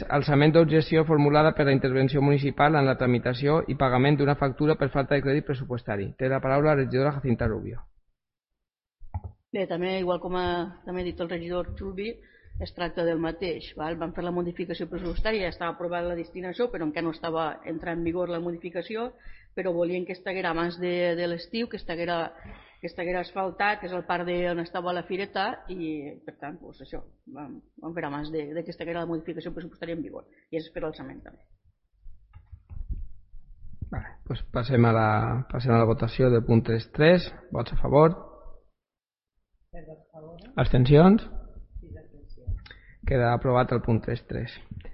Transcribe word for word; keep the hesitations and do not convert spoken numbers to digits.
alçament d'objecció formulada per la intervenció municipal en la tramitació i pagament d'una factura per falta de crèdit pressupostari. Té la paraula la regidora Jacinta Rubio. Bé, també, igual com ha, també ha dit el regidor Xulbi, es tracta del mateix. Val? Van fer la modificació pressupostària, ja estava aprovada la destinació, però encara no estava entrant en vigor la modificació, però volien que estiguera abans de, de l'estiu, que estiguera que estiguera asfaltat, que és el parc de, on estava la fireta, i per tant, doncs això, vam, vam fer abans de, de que estiguera la modificació pressupostària en vigor, i és per l'alçament també. Vale, pues passem a la, passem a la votació del punt tres punnt tres. Vots a favor? Abstencions? Queda aprovat el punt tres punnt tres.